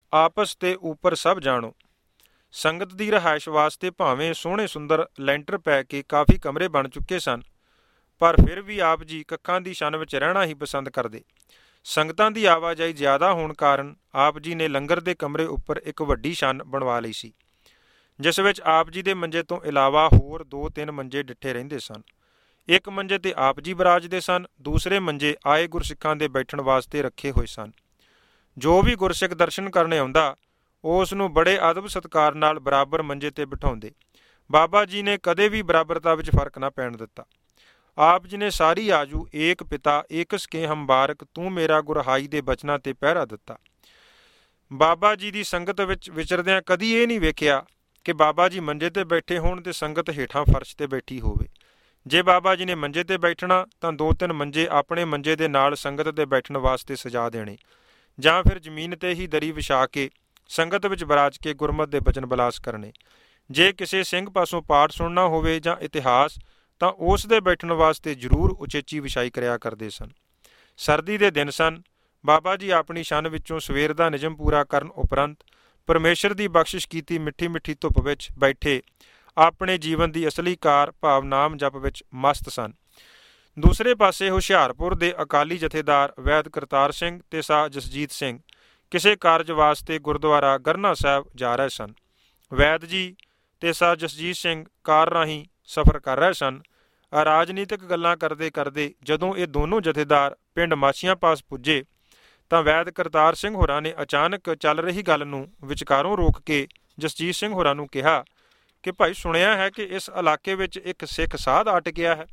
ਆਪਸ ਤੇ ਉੱਪਰ ਸਭ ਜਾਣੋ। ਸੰਗਤ ਦੀ ਰਿਹਾਇਸ਼ ਵਾਸਤੇ ਭਾਵੇਂ ਸੋਹਣੇ ਸੁੰਦਰ ਲੈਂਟਰ ਪੈ ਕੇ ਕਾਫੀ ਕਮਰੇ ਬਣ ਚੁੱਕੇ ਸਨ, ਪਰ ਫਿਰ ਵੀ ਆਪ ਜੀ ਕੱਖਾਂ ਦੀ ਛੰਨ ਵਿੱਚ ਰਹਿਣਾ ਹੀ ਪਸੰਦ ਕਰਦੇ। ਸੰਗਤਾਂ ਦੀ ਆਵਾਜਾਈ ਜ਼ਿਆਦਾ ਹੋਣ ਕਾਰਨ ਆਪ ਜੀ ਨੇ ਲੰਗਰ ਦੇ ਕਮਰੇ ਉੱਪਰ ਇੱਕ ਵੱਡੀ ਛੰਨ ਬਣਵਾ ਲਈ ਸੀ, ਜਿਸ ਵਿੱਚ ਆਪ ਜੀ ਦੇ ਮੰਜੇ ਤੋਂ ਇਲਾਵਾ ਹੋਰ 2-3 ਮੰਜੇ ਡਿੱਠੇ ਰਹਿੰਦੇ ਸਨ। ਇੱਕ ਮੰਜੇ ਤੇ ਆਪ ਜੀ ਬਰਾਜਦੇ ਸਨ, ਦੂਸਰੇ ਮੰਜੇ ਆਏ ਗੁਰਸਿੱਖਾਂ ਦੇ ਬੈਠਣ ਵਾਸਤੇ ਰੱਖੇ ਹੋਏ ਸਨ। ਜੋ ਵੀ ਗੁਰਸਿੱਖ ਦਰਸ਼ਨ ਕਰਨੇ ਆਉਂਦਾ, ਉਸ ਨੂੰ ਬੜੇ ਅਦਬ ਸਤਿਕਾਰ ਨਾਲ ਬਰਾਬਰ ਮੰਜੇ ਤੇ ਬਿਠਾਉਂਦੇ। ਬਾਬਾ ਜੀ ਨੇ ਕਦੇ ਵੀ ਬਰਾਬਰਤਾ ਵਿੱਚ ਫਰਕ ਨਾ ਪੈਣ ਦਿੱਤਾ। ਆਪ ਜੀ ਨੇ ਸਾਰੀ ਆਜੂ ਏਕ ਪਿਤਾ ਏਕ ਸਕੇ ਹੰਬਾਰਕ ਤੂੰ ਮੇਰਾ ਗੁਰਹਾਈ ਦੇ ਬਚਨਾਂ ਤੇ ਪਹਿਰਾ ਦਿੱਤਾ। ਬਾਬਾ ਜੀ ਦੀ ਸੰਗਤ ਵਿੱਚ ਵਿਚਰਦਿਆਂ ਕਦੀ ਇਹ ਨਹੀਂ ਵੇਖਿਆ ਕਿ ਬਾਬਾ ਜੀ ਮੰਜੇ ਤੇ ਬੈਠੇ ਹੋਣ ਤੇ ਸੰਗਤ ਹੇਠਾਂ ਫਰਸ਼ ਤੇ ਬੈਠੀ ਹੋਵੇ। ਜੇ ਬਾਬਾ ਜੀ ਨੇ ਮੰਜੇ ਤੇ ਬੈਠਣਾ ਤਾਂ 2-3 ਮੰਜੇ ਆਪਣੇ ਮੰਜੇ ਦੇ ਨਾਲ ਸੰਗਤ ਦੇ ਬੈਠਣ ਵਾਸਤੇ ਸਜਾ ਦੇਣੇ, ਜਾਂ ਫਿਰ ਜ਼ਮੀਨ ਤੇ ਹੀ ਦਰੀ ਵਿਛਾ ਕੇ ਸੰਗਤ ਵਿੱਚ ਬਰਾਜ ਕੇ ਗੁਰਮਤਿ ਦੇ ਬਚਨ ਬਲਾਸ ਕਰਨੇ। ਜੇ ਕਿਸੇ ਸਿੰਘ ਪਾਸੋਂ ਪਾਠ ਸੁਣਨਾ ਹੋਵੇ ਜਾਂ ਇਤਿਹਾਸ, ਤਾਂ ਉਸ ਦੇ ਬੈਠਣ ਵਾਸਤੇ ਜ਼ਰੂਰ ਉਚੇਚੀ ਵਿਛਾਈ ਕਰਿਆ ਕਰਦੇ ਸਨ। ਸਰਦੀ ਦੇ ਦਿਨ ਸਨ। ਬਾਬਾ ਜੀ ਆਪਣੀ ਛੰਨ ਵਿੱਚੋਂ ਸਵੇਰ ਦਾ ਨਿਯਮ ਪੂਰਾ ਕਰਨ ਉਪਰੰਤ ਪਰਮੇਸ਼ਰ ਦੀ ਬਖਸ਼ਿਸ਼ ਕੀਤੀ ਮਿੱਠੀ ਮਿੱਠੀ ਧੁੱਪ ਵਿੱਚ ਬੈਠੇ ਆਪਣੇ ਜੀਵਨ ਦੀ ਅਸਲੀ ਕਾਰ ਭਾਵ ਨਾਮ ਜਪ ਵਿੱਚ ਮਸਤ ਸਨ। ਦੂਸਰੇ ਪਾਸੇ ਹੁਸ਼ਿਆਰਪੁਰ ਦੇ ਅਕਾਲੀ ਜਥੇਦਾਰ ਵੈਦ ਕਰਤਾਰ ਸਿੰਘ ਤੇ ਸਾਹ ਜਸਜੀਤ ਸਿੰਘ ਕਿਸੇ ਕਾਰਜ ਵਾਸਤੇ ਗੁਰਦੁਆਰਾ ਗਰਨਾ ਸਾਹਿਬ ਜਾ ਰਹੇ ਸਨ। ਵੈਦ ਜੀ ਤੇ ਸਾਹ ਜਸਜੀਤ ਸਿੰਘ ਕਾਰ ਰਾਹੀਂ ਸਫ਼ਰ ਕਰ ਰਹੇ ਸਨ। ਰਾਜਨੀਤਿਕ ਗੱਲਾਂ ਕਰਦੇ ਕਰਦੇ ਜਦੋਂ ਇਹ ਦੋਨੋਂ ਜਥੇਦਾਰ ਪਿੰਡ ਮਾਛੀਆਂ ਪਾਸ ਪੁੱਜੇ ਤਾਂ ਵੈਦ ਕਰਤਾਰ ਸਿੰਘ ਹੋਰਾਂ ਨੇ ਅਚਾਨਕ ਚੱਲ ਰਹੀ ਗੱਲ ਨੂੰ ਵਿਚਕਾਰੋਂ ਰੋਕ ਕੇ ਜਸਜੀਤ ਸਿੰਘ ਹੋਰਾਂ ਨੂੰ ਕਿਹਾ ਕਿ ਭਾਈ, ਸੁਣਿਆ ਹੈ ਕਿ ਇਸ ਇਲਾਕੇ ਵਿੱਚ ਇੱਕ ਸਿੱਖ ਸਾਧ ਅਟ ਗਿਆ ਹੈ।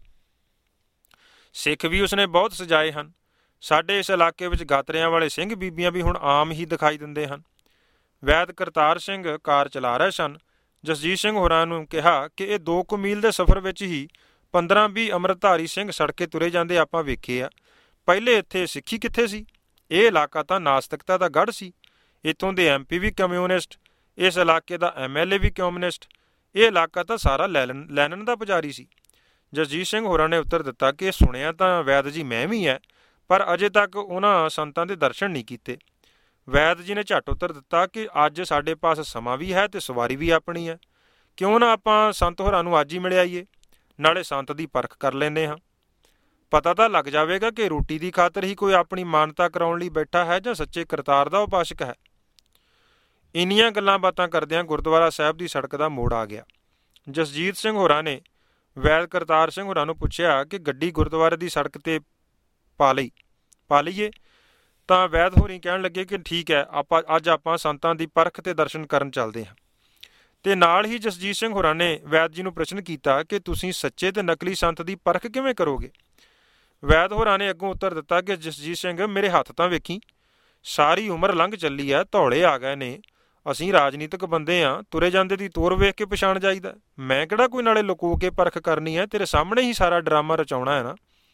ਸਿੱਖ ਵੀ ਉਸਨੇ ਬਹੁਤ ਸਜਾਏ ਹਨ। ਸਾਡੇ ਇਸ ਇਲਾਕੇ ਵਿੱਚ ਗਾਤਰਿਆਂ ਵਾਲੇ ਸਿੰਘ ਬੀਬੀਆਂ ਵੀ ਹੁਣ ਆਮ ਹੀ ਦਿਖਾਈ ਦਿੰਦੇ ਹਨ। ਵੈਦ ਕਰਤਾਰ ਸਿੰਘ ਕਾਰ ਚਲਾ ਰਹੇ ਸਨ। ਜਸਜੀਤ ਸਿੰਘ ਹੋਰਾਂ ਨੂੰ ਕਿਹਾ ਕਿ ਇਹ 2 ਕੁ ਮੀਲ ਦੇ ਸਫ਼ਰ ਵਿੱਚ ਹੀ 15-20 ਅੰਮ੍ਰਿਤਧਾਰੀ ਸਿੰਘ ਸੜਕੇ ਤੁਰੇ ਜਾਂਦੇ ਆਪਾਂ ਵੇਖੇ ਆ। ਪਹਿਲੇ ਇੱਥੇ ਸਿੱਖੀ ਕਿੱਥੇ ਸੀ? ਇਹ ਇਲਾਕਾ ਤਾਂ ਨਾਸਤਿਕਤਾ ਦਾ ਗੜ੍ਹ ਸੀ। ਇੱਥੋਂ ਦੇ MP ਵੀ ਕਮਿਊਨਿਸਟ, ਇਸ ਇਲਾਕੇ ਦਾ MLA ਵੀ ਕਮਿਊਨਿਸਟ। ਇਹ ਇਲਾਕਾ ਤਾਂ ਸਾਰਾ ਲੈਨਨ ਦਾ ਪੁਜਾਰੀ ਸੀ। ਜਸਜੀਤ ਸਿੰਘ ਹੋਰਾਂ ਨੇ ਉੱਤਰ ਦਿੱਤਾ ਕਿ ਸੁਣਿਆ ਤਾਂ ਵੈਦ ਜੀ ਮੈਂ ਵੀ ਹੈ, ਪਰ ਅਜੇ ਤੱਕ ਉਹਨਾਂ ਸੰਤਾਂ ਦੇ ਦਰਸ਼ਨ ਨਹੀਂ ਕੀਤੇ। ਵੈਦ ਜੀ ਨੇ ਝੱਟ ਉੱਤਰ ਦਿੱਤਾ ਕਿ ਅੱਜ ਸਾਡੇ ਪਾਸ ਸਮਾਂ ਵੀ ਹੈ ਤੇ ਸਵਾਰੀ ਵੀ ਆਪਣੀ ਹੈ। ਕਿਉਂ ਨਾ ਆਪਾਂ ਸੰਤ ਹੋਰਾਂ ਨੂੰ ਅੱਜ ਹੀ ਮਿਲ ਆਈਏ, ਨਾਲੇ ਸੰਤ ਦੀ ਪਰਖ ਕਰ ਲੈਂਦੇ ਹਾਂ। ਪਤਾ ਤਾਂ ਲੱਗ ਜਾਵੇਗਾ ਕਿ ਰੋਟੀ ਦੀ ਖਾਤਰ ਹੀ ਕੋਈ ਆਪਣੀ ਮਾਨਤਾ ਕਰਾਉਣ ਲਈ ਬੈਠਾ ਹੈ ਜਾਂ ਸੱਚੇ ਕਰਤਾਰ ਦਾ ਉਪਾਸ਼ਕ ਹੈ। ਇੰਨੀਆਂ ਗੱਲਾਂ ਬਾਤਾਂ ਕਰਦਿਆਂ ਗੁਰਦੁਆਰਾ ਸਾਹਿਬ ਦੀ ਸੜਕ ਦਾ ਮੋੜ ਆ ਗਿਆ। ਜਸਜੀਤ ਸਿੰਘ ਹੋਰਾਂ ਨੇ ਵੈਦ ਕਰਤਾਰ ਸਿੰਘ ਹੋਰਾਂ ਨੂੰ ਪੁੱਛਿਆ ਕਿ ਗੱਡੀ ਗੁਰਦੁਆਰੇ ਦੀ ਸੜਕ 'ਤੇ ਪਾ ਲਈਏ? ਤਾਂ ਵੈਦ ਹੋਰੀ ਕਹਿਣ ਲੱਗੇ ਕਿ ਠੀਕ ਹੈ, ਅੱਜ ਆਪਾਂ ਸੰਤਾਂ ਦੀ ਪਰਖ ਤੇ ਦਰਸ਼ਨ ਕਰਨ ਚੱਲਦੇ ਹਾਂ। ਤੇ ਨਾਲ ਹੀ ਜਸਜੀਤ ਸਿੰਘ ਹੋਰਾਂ ਨੇ ਵੈਦ ਜੀ ਨੂੰ ਪ੍ਰਸ਼ਨ ਕੀਤਾ ਕਿ ਤੁਸੀਂ ਸੱਚੇ ਤੇ ਨਕਲੀ ਸੰਤ ਦੀ ਪਰਖ ਕਿਵੇਂ ਕਰੋਗੇ? ਵੈਦ ਹੋਰਾਂ ਨੇ ਅੱਗੋਂ ਉੱਤਰ ਦਿੱਤਾ ਕਿ ਜਸਜੀਤ ਸਿੰਘ, ਮੇਰੇ ਹੱਥ ਤਾਂ ਵੇਖੀ, ਸਾਰੀ ਉਮਰ ਲੰਘ ਚੱਲੀ ਹੈ, ਧੌਲੇ ਆ ਗਏ ਨੇ। ਅਸੀਂ ਰਾਜਨੀਤਿਕ ਬੰਦੇ ਹਾਂ, ਤੁਰੇ ਜਾਂਦੇ ਦੀ ਤੋਰ ਵੇਖ ਕੇ ਪਛਾਣ ਜਾਈਦਾ। ਮੈਂ ਕਿਹੜਾ ਕੋਈ ਨਾਲੇ ਲੁਕੋ ਕੇ ਪਰਖ ਕਰਨੀ ਹੈ, ਤੇਰੇ ਸਾਹਮਣੇ ਹੀ ਸਾਰਾ ਡਰਾਮਾ ਰਚਾਉਣਾ ਹੈ ਨਾ।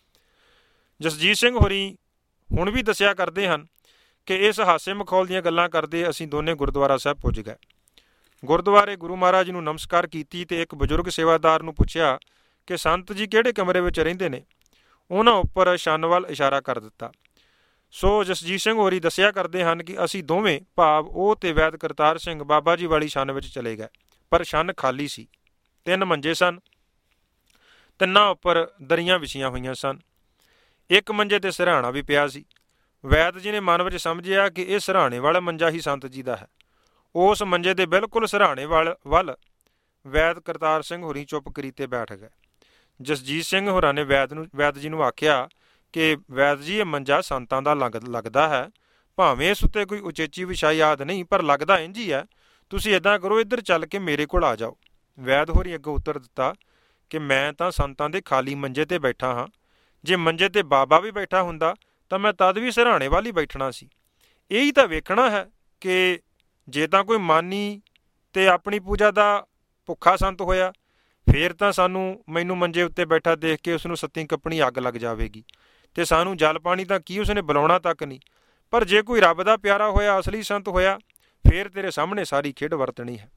ਜਸਜੀਤ ਸਿੰਘ ਹੋਰੀ ਹੁਣ ਵੀ ਦੱਸਿਆ ਕਰਦੇ ਹਨ ਕਿ ਇਸ ਹਾਸੇ ਮਖੌਲ ਦੀਆਂ ਗੱਲਾਂ ਕਰਦੇ ਅਸੀਂ ਦੋਨੇ ਗੁਰਦੁਆਰਾ ਸਾਹਿਬ ਪੁੱਜ ਗਏ। ਗੁਰਦੁਆਰੇ ਗੁਰੂ ਮਹਾਰਾਜ ਨੂੰ ਨਮਸਕਾਰ ਕੀਤੀ ਤੇ ਇੱਕ ਬਜ਼ੁਰਗ ਸੇਵਾਦਾਰ ਨੂੰ ਪੁੱਛਿਆ ਕਿ ਸੰਤ ਜੀ ਕਿਹੜੇ ਕਮਰੇ ਵਿੱਚ ਰਹਿੰਦੇ ਨੇ। ਉਹਨਾਂ ਉੱਪਰ ਛੰਨ ਵੱਲ ਇਸ਼ਾਰਾ ਕਰ ਦਿੱਤਾ। ਸੋ ਜਸਜੀਤ ਸਿੰਘ ਹੋਰੀ ਦੱਸਿਆ ਕਰਦੇ ਹਨ ਕਿ ਅਸੀਂ ਦੋਵੇਂ ਭਾਵ ਉਹ ਤੇ ਵੈਦ ਕਰਤਾਰ ਸਿੰਘ ਬਾਬਾ ਜੀ ਵਾਲੀ ਛੰਨ ਵਿੱਚ ਚਲੇ ਗਏ, ਪਰ ਛੰਨ ਖਾਲੀ ਸੀ। 3 ਮੰਜੇ ਸਨ। ਤਿੰਨਾਂ ਉੱਪਰ ਦਰੀਆਂ ਵਿਛੀਆਂ ਹੋਈਆਂ ਸਨ। ਇੱਕ ਮੰਜੇ ਤੇ ਸਿਰਹਾਣਾ ਵੀ ਪਿਆ ਸੀ। ਵੈਦ ਜੀ ਨੇ ਮਨ ਵਿੱਚ ਸਮਝਿਆ ਕਿ ਇਹ ਸਿਰਹਾਣੇ ਵਾਲਾ ਮੰਜਾ ਹੀ ਸੰਤ ਜੀ ਦਾ ਹੈ। ਉਸ ਮੰਜੇ ਦੇ ਬਿਲਕੁਲ ਸਿਰਹਾਣੇ ਵੱਲ ਵੈਦ ਕਰਤਾਰ ਸਿੰਘ ਹੋਰੀ ਚੁੱਪ ਕਰੀਤੇ ਬੈਠ ਗਏ। ਜਸਜੀਤ ਸਿੰਘ ਹੋਰਾਂ ਨੇ ਵੈਦ ਜੀ ਨੂੰ ਆਖਿਆ ਕਿ ਵੈਦ ਜੀ, ਇਹ ਮੰਜਾ ਸੰਤਾਂ ਦਾ ਲੱਗਦਾ ਹੈ, ਭਾਵੇਂ ਇਸ ਉੱਤੇ ਕੋਈ ਉਚੇਚੀ ਵਿਛਾਈ ਯਾਦ ਨਹੀਂ, ਪਰ ਲੱਗਦਾ ਇੰਝ ਹੀ ਹੈ। ਤੁਸੀਂ ਇੱਦਾਂ ਕਰੋ, ਇੱਧਰ ਚੱਲ ਕੇ ਮੇਰੇ ਕੋਲ ਆ ਜਾਓ। ਵੈਦ ਹੋਰੀ ਅੱਗੋਂ ਉੱਤਰ ਦਿੱਤਾ ਕਿ ਮੈਂ ਤਾਂ ਸੰਤਾਂ ਦੇ ਖਾਲੀ ਮੰਜੇ 'ਤੇ ਬੈਠਾ ਹਾਂ। ਜੇ ਮੰਜੇ 'ਤੇ ਬਾਬਾ ਵੀ ਬੈਠਾ ਹੁੰਦਾ ਤਾਂ ਮੈਂ ਤਦ ਵੀ ਸਿਰਹਾਣੇ ਵੱਲ ਹੀ ਬੈਠਣਾ ਸੀ। ਇਹੀ ਤਾਂ ਵੇਖਣਾ ਹੈ ਕਿ ਜੇ ਤਾਂ ਕੋਈ ਮਾਨੀ ਤੇ ਆਪਣੀ ਪੂਜਾ ਦਾ ਭੁੱਖਾ ਸੰਤ ਹੋਇਆ, ਫੇਰ ਤਾਂ ਮੈਨੂੰ ਮੰਜੇ ਉੱਤੇ ਬੈਠਾ ਦੇਖ ਕੇ ਉਸਨੂੰ ਸੱਤੀ ਕੱਪਣੀ ਅੱਗ ਲੱਗ ਜਾਵੇਗੀ ਤੇ ਸਾਨੂੰ ਜਲ ਪਾਣੀ ਤਾਂ ਕੀ ਉਸਨੇ ਬੁਲਾਉਣਾ ਤੱਕ ਨਹੀਂ। ਪਰ ਜੇ ਕੋਈ ਰੱਬ ਦਾ ਪਿਆਰਾ ਹੋਇਆ, ਅਸਲੀ ਸੰਤ ਹੋਇਆ, ਫੇਰ ਤੇਰੇ ਸਾਹਮਣੇ ਸਾਰੀ ਖੇਡ ਵਰਤਣੀ ਹੈ।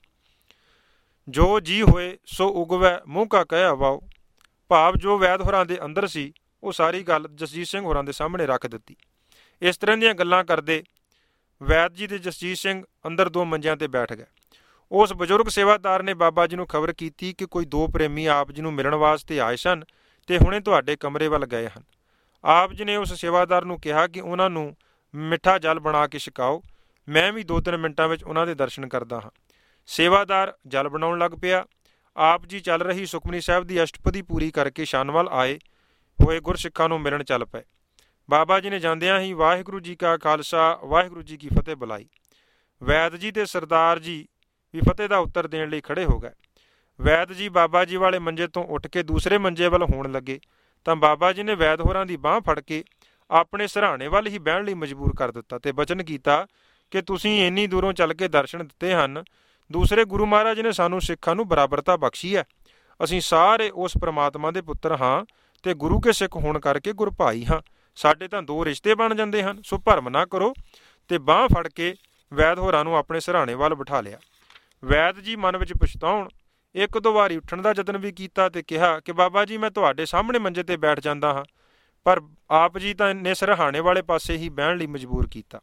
ਜੋ ਜੀ ਹੋਏ ਸੋ ਉਗਵੈ ਮੂੰਹ ਕਾ ਕਹਿਆ ਵਾਓ, ਭਾਵ ਜੋ ਵੈਦ ਹੋਰਾਂ ਦੇ ਅੰਦਰ ਸੀ ਉਹ ਸਾਰੀ ਗੱਲ ਜਸਜੀਤ ਸਿੰਘ ਹੋਰਾਂ ਦੇ ਸਾਹਮਣੇ ਰੱਖ ਦਿੱਤੀ। ਇਸ ਤਰ੍ਹਾਂ ਦੀਆਂ ਗੱਲਾਂ ਕਰਦੇ ਵੈਦ ਜੀ ਤੇ ਜਸਜੀਤ ਸਿੰਘ ਅੰਦਰ 2 ਮੰਜਿਆਂ 'ਤੇ ਬੈਠ ਗਏ। ਉਸ ਬਜ਼ੁਰਗ ਸੇਵਾਦਾਰ ਨੇ ਬਾਬਾ ਜੀ ਨੂੰ ਖਬਰ ਕੀਤੀ ਕਿ ਕੋਈ 2 ਪ੍ਰੇਮੀ ਆਪ ਜੀ ਨੂੰ ਮਿਲਣ ਵਾਸਤੇ ਆਏ ਸਨ ਤੇ ਹੁਣੇ ਤੁਹਾਡੇ ਕਮਰੇ ਵੱਲ ਗਏ ਹਨ। ਆਪ ਜੀ ਨੇ ਉਸ ਸੇਵਾਦਾਰ ਨੂੰ ਕਿਹਾ ਕਿ ਉਹਨਾਂ ਨੂੰ ਮਿੱਠਾ ਜਲ ਬਣਾ ਕੇ ਛਕਾਓ, ਮੈਂ ਵੀ 2-3 ਮਿੰਟਾਂ ਵਿੱਚ ਉਹਨਾਂ ਦੇ ਦਰਸ਼ਨ ਕਰਦਾ ਹਾਂ। ਸੇਵਾਦਾਰ ਜਲ ਬਣਾਉਣ ਲੱਗ ਪਿਆ। ਆਪ ਜੀ ਚੱਲ ਰਹੀ ਸੁਖਮਨੀ ਸਾਹਿਬ ਦੀ ਅਸ਼ਟਪਦੀ ਪੂਰੀ ਕਰਕੇ ਛਾਨਵਲ ਆਏ ਹੋਏ ਗੁਰਸਿੱਖਾਂ ਨੂੰ ਮਿਲਣ ਚੱਲ ਪਏ। ਬਾਬਾ ਜੀ ਨੇ ਜਾਂਦਿਆਂ ਹੀ ਵਾਹਿਗੁਰੂ ਜੀ ਕਾ ਖਾਲਸਾ ਵਾਹਿਗੁਰੂ ਜੀ ਕੀ ਫਤਿਹ ਬੁਲਾਈ। ਵੈਦ ਜੀ ਤੇ ਸਰਦਾਰ ਜੀ ਵੀ ਫਤਿਹ ਦਾ ਉੱਤਰ ਦੇਣ ਲਈ ਖੜ੍ਹੇ ਹੋ ਗਏ। ਵੈਦ ਜੀ ਬਾਬਾ ਜੀ ਵਾਲੇ ਮੰਜੇ ਤੋਂ ਉੱਠ ਕੇ ਦੂਸਰੇ ਮੰਜੇ ਵੱਲ ਹੋਣ ਲੱਗੇ ਤਾਂ ਬਾਬਾ ਜੀ ਨੇ ਵੈਦ ਹੋਰਾਂ ਦੀ ਬਾਂਹ ਫੜ ਕੇ ਆਪਣੇ ਸਿਰਹਾਣੇ ਵੱਲ ਹੀ ਬਹਿਣ ਲਈ ਮਜਬੂਰ ਕਰ ਦਿੱਤਾ ਤੇ ਬਚਨ ਕੀਤਾ ਕਿ ਤੁਸੀਂ ਇੰਨੀ ਦੂਰੋਂ ਚੱਲ ਕੇ ਦਰਸ਼ਨ ਦਿੱਤੇ ਹਨ, ਦੂਸਰੇ ਗੁਰੂ ਮਹਾਰਾਜ ਨੇ ਸਾਨੂੰ ਸਿੱਖਾਂ ਨੂੰ ਬਰਾਬਰਤਾ ਬਖਸ਼ੀ ਹੈ। ਅਸੀਂ ਸਾਰੇ ਉਸ ਪ੍ਰਮਾਤਮਾ ਦੇ ਪੁੱਤਰ ਹਾਂ ਤੇ ਗੁਰੂ ਕੇ ਸਿੱਖ ਹੋਣ ਕਰਕੇ ਗੁਰਭਾਈ ਹਾਂ। ਸਾਡੇ ਤਾਂ 2 ਰਿਸ਼ਤੇ ਬਣ ਜਾਂਦੇ ਹਨ, ਸੋ ਭਰਮ ਨਾ ਕਰੋ। ਤੇ ਬਾਂਹ ਫੜ ਕੇ ਵੈਦ ਹੋਰਾਂ ਨੂੰ ਆਪਣੇ ਸਿਰਹਾਣੇ ਵੱਲ ਬਿਠਾ ਲਿਆ। ਵੈਦ ਜੀ ਮਨ ਵਿੱਚ ਪਛਤਾਉਣ 1-2 ਵਾਰੀ ਉੱਠਣ ਦਾ ਯਤਨ ਵੀ ਕੀਤਾ ਤੇ ਕਿਹਾ ਕਿ ਬਾਬਾ ਜੀ ਮੈਂ ਤੁਹਾਡੇ ਸਾਹਮਣੇ ਮੰਜੇ 'ਤੇ ਬੈਠ ਜਾਂਦਾ ਹਾਂ, ਪਰ ਆਪ ਜੀ ਤਾਂ ਨੇ ਸਿਰਹਾਣੇ ਵਾਲੇ ਪਾਸੇ ਹੀ ਬਹਿਣ ਲਈ ਮਜਬੂਰ ਕੀਤਾ।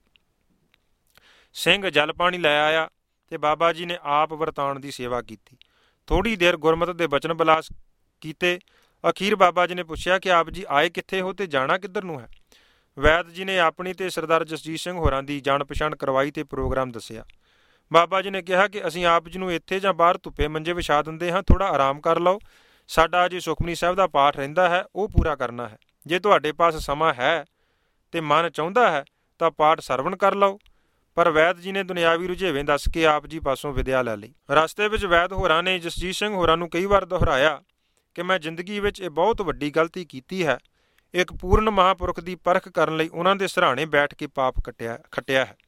ਸਿੰਘ ਜਲ ਪਾਣੀ ਲੈ ਆਇਆ ਤੇ ਬਾਬਾ ਜੀ ਨੇ ਆਪ ਵਰਤਾਉਣ ਦੀ ਸੇਵਾ ਕੀਤੀ। ਥੋੜ੍ਹੀ ਦੇਰ ਗੁਰਮਤਿ ਦੇ ਬਚਨ ਬਿਲਾਸ ਕੀਤੇ। ਅਖੀਰ ਬਾਬਾ ਜੀ ਨੇ ਪੁੱਛਿਆ ਕਿ ਆਪ ਜੀ ਆਏ ਕਿੱਥੇ ਹੋ ਤੇ ਜਾਣਾ ਕਿੱਧਰ ਨੂੰ ਹੈ। ਵੈਦ ਜੀ ਨੇ ਆਪਣੀ ਤੇ ਸਰਦਾਰ ਜਸਜੀਤ ਸਿੰਘ ਹੋਰਾਂ ਦੀ ਜਾਣ ਪਛਾਣ ਕਰਵਾਈ ਤੇ ਪ੍ਰੋਗਰਾਮ ਦੱਸਿਆ। ਬਾਬਾ ਜੀ ਨੇ ਕਿਹਾ ਕਿ ਅਸੀਂ ਆਪ ਜੀ ਨੂੰ ਇੱਥੇ ਜਾਂ ਬਾਹਰ ਧੁੱਪੇ ਮੰਜੇ ਵਿਛਾ ਦਿੰਦੇ ਹਾਂ, ਥੋੜ੍ਹਾ ਆਰਾਮ ਕਰ ਲਓ। ਸਾਡਾ ਅਜੇ ਸੁਖਮਨੀ ਸਾਹਿਬ ਦਾ ਪਾਠ ਰਹਿੰਦਾ ਹੈ, ਉਹ ਪੂਰਾ ਕਰਨਾ ਹੈ। ਜੇ ਤੁਹਾਡੇ ਪਾਸ ਸਮਾਂ ਹੈ ਤੇ ਮਨ ਚਾਹੁੰਦਾ ਹੈ ਤਾਂ ਪਾਠ ਸਰਵਣ ਕਰ ਲਓ। ਪਰ ਵੈਦ ਜੀ ਨੇ ਦੁਨਿਆਵੀ ਰੁਝੇਵੇਂ ਦੱਸ ਕੇ ਆਪ ਜੀ ਪਾਸੋਂ ਵਿਦਿਆ ਲੈ ਲਈ। ਰਸਤੇ ਵਿੱਚ ਵੈਦ ਹੋਰਾਂ ਨੇ ਜਸਜੀਤ ਸਿੰਘ ਹੋਰਾਂ ਨੂੰ ਕਈ ਵਾਰ ਦੁਹਰਾਇਆ ਕਿ ਮੈਂ ਜ਼ਿੰਦਗੀ ਵਿੱਚ ਇਹ ਬਹੁਤ ਵੱਡੀ ਗਲਤੀ ਕੀਤੀ ਹੈ। ਇੱਕ ਪੂਰਨ ਮਹਾਂਪੁਰਖ ਦੀ ਪਰਖ ਕਰਨ ਲਈ ਉਹਨਾਂ ਦੇ ਸਿਰਹਾਣੇ ਬੈਠ ਕੇ ਪਾਪ ਖੱਟਿਆ ਹੈ।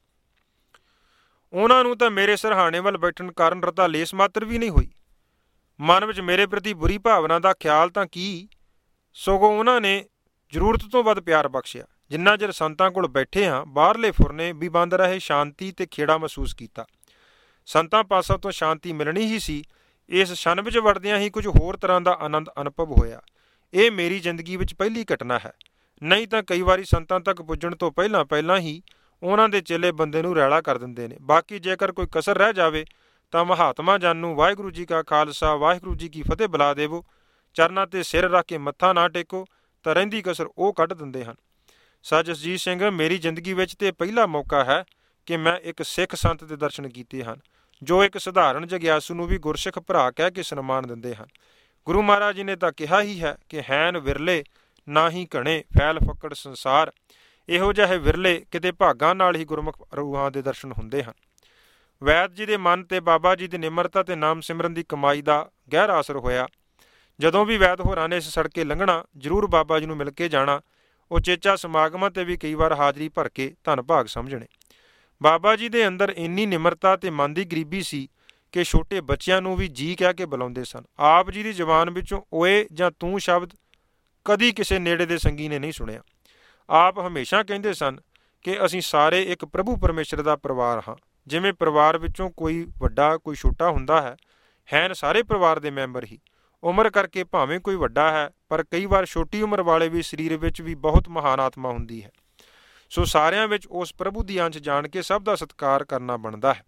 ਉਹਨਾਂ ਨੂੰ ਤਾਂ ਮੇਰੇ ਸਿਰਹਾਣੇ ਵੱਲ ਬੈਠਣ ਕਾਰਨ ਰਤਾ ਲੇਸ ਮਾਤਰ ਵੀ ਨਹੀਂ ਹੋਈ। ਮਨ ਵਿੱਚ ਮੇਰੇ ਪ੍ਰਤੀ ਬੁਰੀ ਭਾਵਨਾ ਦਾ ਖਿਆਲ ਤਾਂ ਕੀ, ਸਗੋਂ ਉਹਨਾਂ ਨੇ ਜ਼ਰੂਰਤ ਤੋਂ ਵੱਧ ਪਿਆਰ ਬਖਸ਼ਿਆ। ਜਿੰਨਾ ਚਿਰ ਸੰਤਾਂ ਕੋਲ ਬੈਠੇ ਹਾਂ, ਬਾਹਰਲੇ ਫੁਰਨੇ ਵੀ ਬੰਦ ਰਹੇ, ਸ਼ਾਂਤੀ ਤੇ ਖੇੜਾ ਮਹਿਸੂਸ ਕੀਤਾ। ਸੰਤਾਂ ਪਾਸੋਂ ਤੋਂ ਸ਼ਾਂਤੀ ਮਿਲਣੀ ਹੀ ਸੀ। ਇਸ ਛਣ ਵਿੱਚ ਵੜਦਿਆਂ ਹੀ ਕੁਝ ਹੋਰ ਤਰ੍ਹਾਂ ਦਾ ਆਨੰਦ ਅਨੁਭਵ ਹੋਇਆ। ਇਹ ਮੇਰੀ ਜ਼ਿੰਦਗੀ ਵਿੱਚ ਪਹਿਲੀ ਘਟਨਾ ਹੈ। ਨਹੀਂ ਤਾਂ ਕਈ ਵਾਰੀ ਸੰਤਾਂ ਤੱਕ ਪੁੱਜਣ ਤੋਂ ਪਹਿਲਾਂ ਹੀ ਉਹਨਾਂ ਦੇ ਚੇਲੇ ਬੰਦੇ ਨੂੰ ਰੈਲਾ ਕਰ ਦਿੰਦੇ ਨੇ। ਬਾਕੀ ਜੇਕਰ ਕੋਈ ਕਸਰ ਰਹਿ ਜਾਵੇ ਤਾਂ ਮਹਾਤਮਾ ਜਨ ਨੂੰ ਵਾਹਿਗੁਰੂ ਜੀ ਕਾ ਖਾਲਸਾ ਵਾਹਿਗੁਰੂ ਜੀ ਕੀ ਫਤਿਹ ਬੁਲਾ ਦੇਵੋ। ਚਰਨਾਂ 'ਤੇ ਸਿਰ ਰੱਖ ਕੇ ਮੱਥਾ ਨਾ ਟੇਕੋ ਤਾਂ ਰਹਿੰਦੀ ਕਸਰ ਉਹ ਕੱਢ ਦਿੰਦੇ ਹਨ। ਜਸਜੀਤ ਸਿੰਘ, ਮੇਰੀ ਜ਼ਿੰਦਗੀ ਵਿੱਚ ਤੇ ਪਹਿਲਾ ਮੌਕਾ ਹੈ ਕਿ ਮੈਂ ਇੱਕ ਸਿੱਖ ਸੰਤ ਦੇ ਦਰਸ਼ਨ ਕੀਤੇ ਹਨ, ਜੋ ਇੱਕ ਸਧਾਰਨ ਜਗਿਆਸੂ ਨੂੰ ਵੀ ਗੁਰਸਿੱਖ ਭਰਾ ਕਹਿ ਕੇ ਸਨਮਾਨ ਦਿੰਦੇ ਹਨ। ਗੁਰੂ ਮਹਾਰਾਜ ਜੀ ਨੇ ਤਾਂ ਕਿਹਾ ਹੀ ਹੈ ਕਿ ਹੈਨ ਵਿਰਲੇ ਨਾ ਹੀ ਘਣੇ ਫੈਲ ਫੱਕੜ ਸੰਸਾਰ। ਇਹੋ ਜਿਹੇ ਵਿਰਲੇ ਕਿਤੇ ਭਾਗਾਂ ਨਾਲ ਹੀ ਗੁਰਮੁਖ ਰੂਹਾਂ ਦੇ ਦਰਸ਼ਨ ਹੁੰਦੇ ਹਨ। ਵੈਦ ਜੀ ਦੇ ਮਨ ਤੇ ਬਾਬਾ ਜੀ ਦੀ ਨਿਮਰਤਾ ਤੇ ਨਾਮ ਸਿਮਰਨ ਦੀ ਕਮਾਈ ਦਾ ਗਹਿਰਾ ਅਸਰ ਹੋਇਆ। ਜਦੋਂ ਵੀ ਵੈਦ ਹੋਰਾਂ ਨੇ ਇਸ ਸੜਕੇ ਲੰਘਣਾ, ਜ਼ਰੂਰ ਬਾਬਾ ਜੀ ਨੂੰ ਮਿਲ ਕੇ ਜਾਣਾ। ਉਚੇਚਾ ਸਮਾਗਮਾਂ 'ਤੇ ਵੀ ਕਈ ਵਾਰ ਹਾਜ਼ਰੀ ਭਰ ਕੇ ਧੰਨ ਭਾਗ ਸਮਝਣੇ। ਬਾਬਾ ਜੀ ਦੇ ਅੰਦਰ ਇੰਨੀ ਨਿਮਰਤਾ ਤੇ ਮਨ ਦੀ ਗਰੀਬੀ ਸੀ ਕਿ ਛੋਟੇ ਬੱਚਿਆਂ ਨੂੰ ਵੀ ਜੀ ਕਹਿ ਕੇ ਬੁਲਾਉਂਦੇ ਸਨ। ਆਪ ਜੀ ਦੀ ਜ਼ੁਬਾਨ ਵਿੱਚੋਂ ਓਏ ਜਾਂ ਤੂੰ ਸ਼ਬਦ ਕਦੀ ਕਿਸੇ ਨੇੜੇ ਦੇ ਸੰਗੀ ਨੇ ਨਹੀਂ ਸੁਣਿਆ। ਆਪ ਹਮੇਸ਼ਾ ਕਹਿੰਦੇ ਸਨ ਕਿ ਅਸੀਂ ਸਾਰੇ ਇੱਕ ਪ੍ਰਭੂ ਪਰਮੇਸ਼ਰ ਦਾ ਪਰਿਵਾਰ ਹਾਂ। ਜਿਵੇਂ ਪਰਿਵਾਰ ਵਿੱਚੋਂ ਕੋਈ ਵੱਡਾ ਕੋਈ ਛੋਟਾ ਹੁੰਦਾ ਹੈ, ਹੈਨ ਸਾਰੇ ਪਰਿਵਾਰ ਦੇ ਮੈਂਬਰ ਹੀ। ਉਮਰ ਕਰਕੇ ਭਾਵੇਂ ਕੋਈ ਵੱਡਾ ਹੈ, ਪਰ ਕਈ ਵਾਰ ਛੋਟੀ ਉਮਰ ਵਾਲੇ ਵੀ ਸਰੀਰ ਵਿੱਚ ਵੀ ਬਹੁਤ ਮਹਾਨ ਆਤਮਾ ਹੁੰਦੀ ਹੈ। ਸੋ ਸਾਰਿਆਂ ਵਿੱਚ ਉਸ ਪ੍ਰਭੂ ਦੀ ਅੰਸ਼ ਜਾਣ ਕੇ ਸਭ ਦਾ ਸਤਿਕਾਰ ਕਰਨਾ ਬਣਦਾ ਹੈ।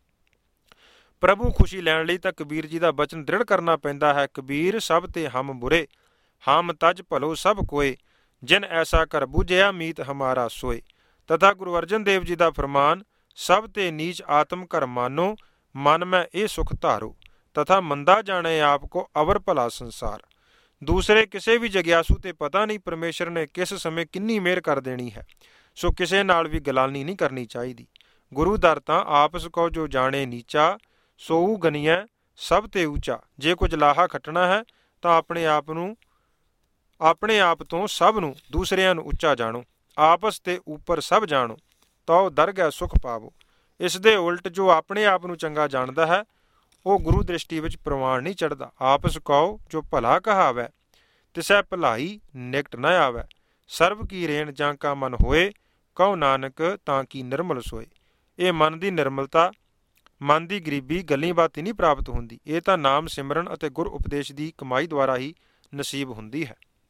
ਪ੍ਰਭੂ ਖੁਸ਼ੀ ਲੈਣ ਲਈ ਤਾਂ ਕਬੀਰ ਜੀ ਦਾ ਬਚਨ ਦ੍ਰਿੜ ਕਰਨਾ ਪੈਂਦਾ ਹੈ। ਕਬੀਰ ਸਭ ਤੇ ਹਮ ਬੁਰੇ, ਹਮ ਤਜ ਭਲੋ ਸਭ ਕੋਏ, ਜਿਨ ਐਸਾ ਕਰ ਬੁਝਿਆ ਮੀਤ ਹਮਾਰਾ ਸੋਏ। ਤਥਾ ਗੁਰੂ ਅਰਜਨ ਦੇਵ ਜੀ ਦਾ ਫਰਮਾਨ, ਸਭ ਤੇ ਨੀਚ ਆਤਮ ਕਰ ਮਾਨੋ, ਮਨ ਮੈਂ ਇਹ ਸੁਖ ਧਾਰੋ। ਤਥਾ ਮੰਦਾ ਜਾਣੇ ਆਪ ਕੋ ਅਵਰ ਭਲਾ ਸੰਸਾਰ। ਦੂਸਰੇ ਕਿਸੇ ਵੀ ਜਗਿਆਸੂ ਤੇ ਪਤਾ ਨਹੀਂ ਪਰਮੇਸ਼ਰ ਨੇ ਕਿਸ ਸਮੇਂ ਕਿੰਨੀ ਮਿਹਰ ਕਰ ਦੇਣੀ ਹੈ। ਸੋ ਕਿਸੇ ਨਾਲ ਵੀ ਗਲਾਨੀ ਨਹੀਂ ਕਰਨੀ ਚਾਹੀਦੀ। ਗੁਰੂ ਦਰ ਤਾਂ ਆਪਸ ਕੋ ਜੋ ਜਾਣੇ ਨੀਚਾ, ਸੋਊ ਗਨੀਐ ਸਭ ਤੇ ਉੱਚਾ। ਜੇ ਕੁਝ ਲਾਹਾ ਖੱਟਣਾ ਹੈ ਤਾਂ ਆਪਣੇ ਆਪ ਤੋਂ ਸਭ ਨੂੰ ਦੂਸਰਿਆਂ ਨੂੰ ਉੱਚਾ ਜਾਣੋ। ਆਪਸ ਤੇ ਉੱਪਰ ਸਭ ਜਾਣੋ, ਤਉ ਦਰਗਹਿ ਸੁਖ ਪਾਵੋ। ਇਸ ਦੇ ਉਲਟ ਜੋ ਆਪਣੇ ਆਪ ਨੂੰ ਚੰਗਾ ਜਾਣਦਾ ਹੈ, ਉਹ ਗੁਰੂ ਦ੍ਰਿਸ਼ਟੀ ਵਿੱਚ ਪ੍ਰਵਾਨ ਨਹੀਂ ਚੜ੍ਹਦਾ। ਆਪਸ ਕਹੋ ਜੋ ਭਲਾ ਕਹਾਵੈ, ਤਿਸੈ ਭਲਾਈ ਨਿਕਟ ਨ ਆਵੈ। ਸਰਬ ਕੀ ਰੇਣ ਜਾਂ ਕਾ ਮਨ ਹੋਏ, ਕਹੋ ਨਾਨਕ ਤਾਂ ਕੀ ਨਿਰਮਲ ਸੋਏ। ਇਹ ਮਨ ਦੀ ਨਿਰਮਲਤਾ, ਮਨ ਦੀ ਗਰੀਬੀ ਗੱਲੀ ਬਾਤੀ ਨਹੀਂ ਪ੍ਰਾਪਤ ਹੁੰਦੀ। ਇਹ ਤਾਂ ਨਾਮ ਸਿਮਰਨ ਅਤੇ ਗੁਰ ਉਪਦੇਸ਼ ਦੀ ਕਮਾਈ ਦੁਆਰਾ ਹੀ ਨਸੀਬ ਹੁੰਦੀ ਹੈ।